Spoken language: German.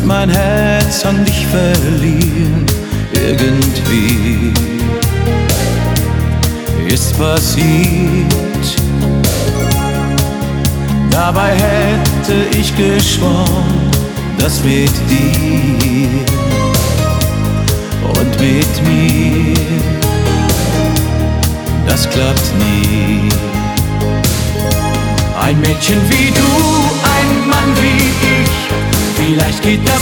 mein Herz an dich verlieren. Irgendwie ist passiert. Dabei hätte ich geschworen, dass mit dir und mit mir das klappt nie. Ein Mädchen wie du, ein Mann wie ich, vielleicht geht das